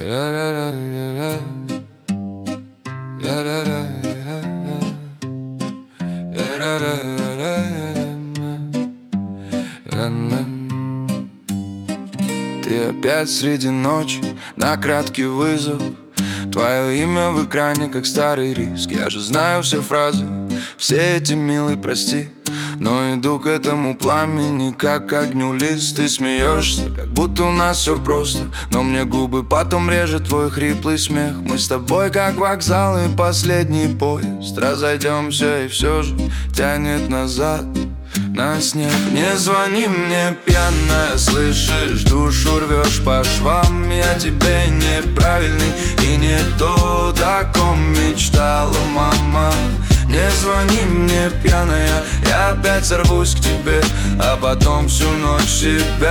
Ты опять среди ночи на краткий вызов. Твое имя в экране, как старый риск. Я же знаю все фразы, все эти милый прости. Но иду к этому пламени, как к огню лист. Ты смеешься, как будто у нас все просто. Но мне губы потом режет твой хриплый смех. Мы с тобой как вокзал и последний поезд. Разойдемся и все же тянет назад на снег. Не звони мне, пьяная, слышишь, душу рвешь по швам. Я тебе неправильный и не то, о ком мечтала мама. Не звони мне, пьяная, я опять сорвусь к тебе, а потом всю ночь себя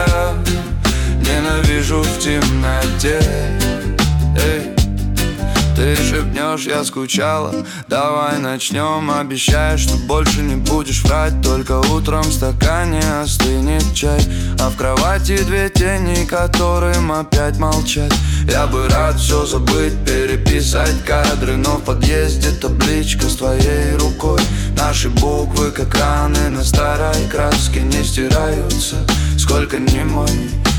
ненавижу в темноте. Эй, ты шепнешь, я скучала, давай начнем. Обещаешь, что больше не будешь врать. Только утром в стакане остынет чай, а в кровати две тени, которым опять молчать. Я бы рад все забыть, переписать кадры, но в подъезде табличка с твоей рукой. Наши буквы, как раны на старой краске, не стираются, сколько ни мой.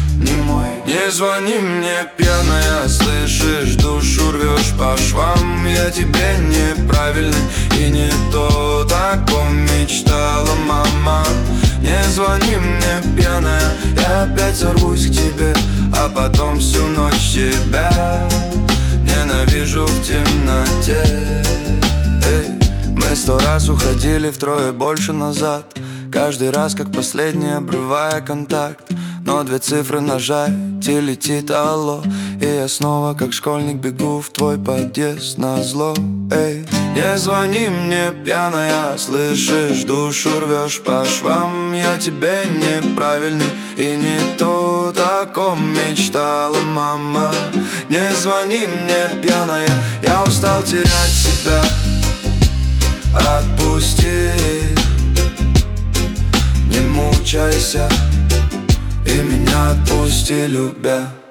Не звони мне, пьяная, слышишь, душу рвешь по швам. Я тебе неправильный и не тот, о ком мечтала мама. Не звони мне, пьяная, я опять сорвусь к тебе, а потом всю ночь тебя ненавижу в темноте. Эй, мы 100 раз уходили втрое больше назад, каждый раз как последний обрывая контакт. Но две цифры нажать и летит алло, и я снова как школьник бегу в твой подъезд назло. Эй, не звони мне, пьяная, слышишь, душу рвешь по швам. Я тебе неправильный и не тот, о ком мечтала мама. Не звони мне, пьяная, я устал терять себя. Отпусти, не мучайся, и меня отпусти, любя.